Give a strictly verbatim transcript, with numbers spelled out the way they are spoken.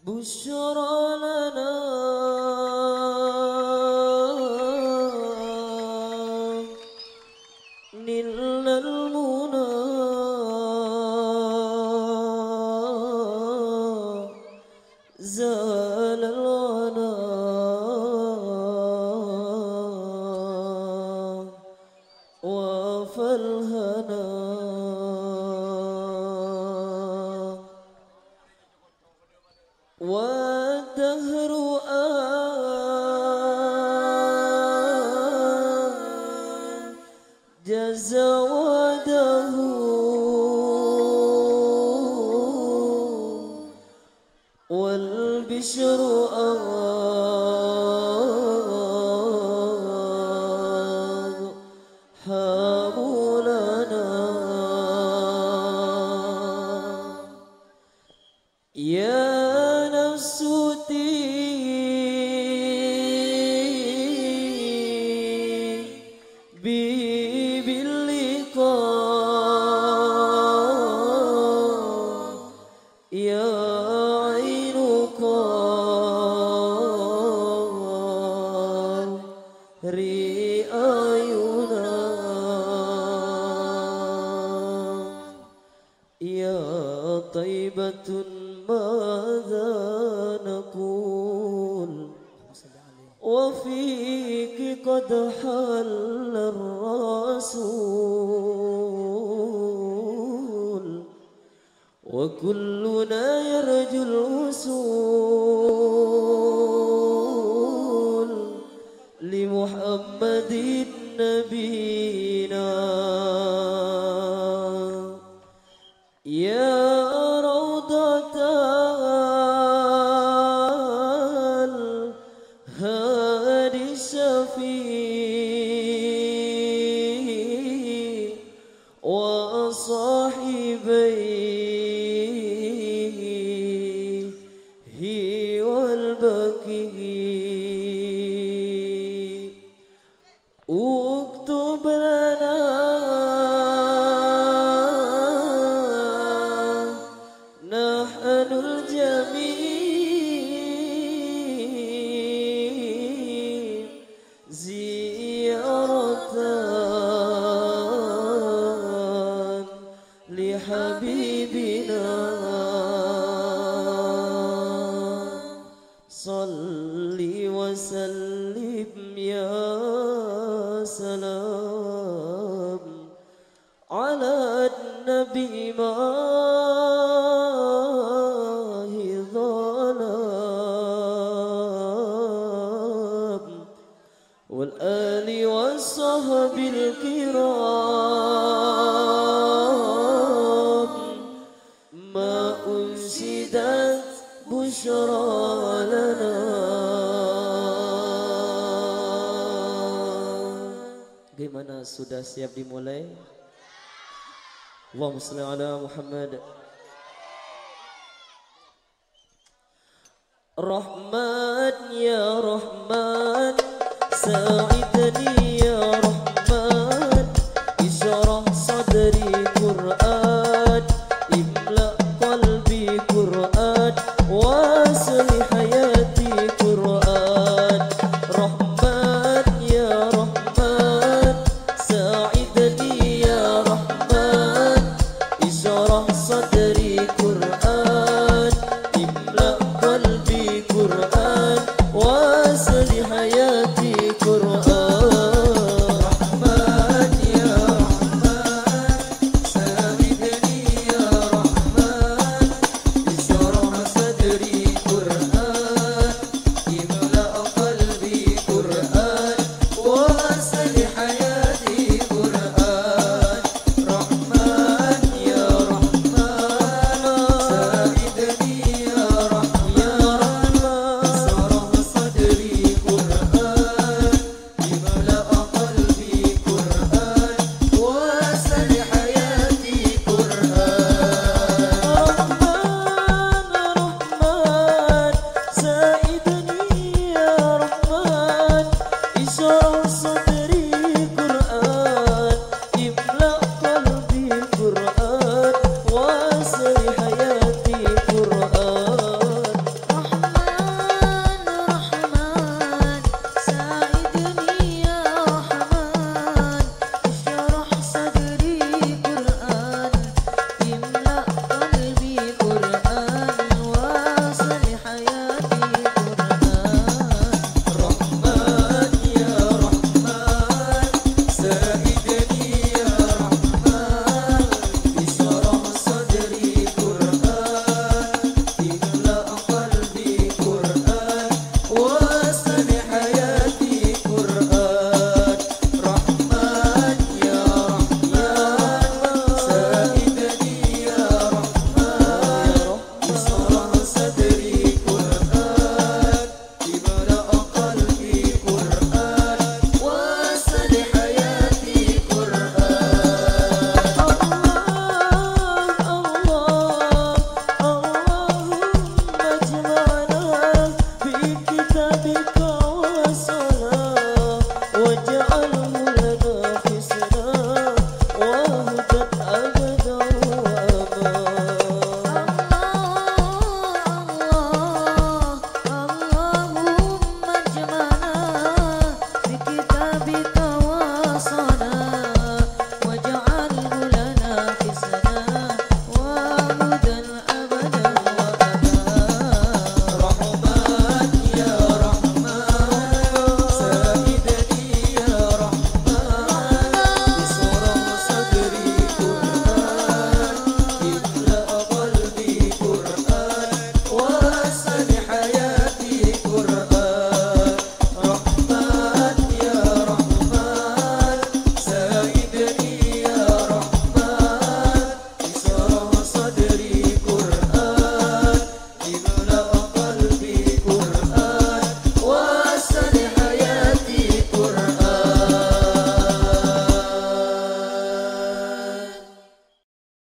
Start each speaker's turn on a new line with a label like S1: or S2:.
S1: بشرى لنا نلنا المنى زال الغنى وافى الهنا والدهر أنجز وده والبشر أرحم لنا يا نفس طيبي باللقاء يا عين قاري أعينا يا طيبة ماذا نقول وفيك قد حل الرسول وكلنا يرجو الوصول لمحمد نبينا يا روضة الهادي الشفيع وصاحبيه والبكي اكتب لنا نحن الجميع زيارة لحبيبنا صل وسلم يا سلام على النبي ماه ظلام والآل والصحب الكرام ما أنشدت بشرى لنا. Bagaimana, sudah siap dimulai? Allahumma shalli ala Muhammad. Rahman ya Rahman, sa'idni ya Rahman, isyrah sadri Qur'an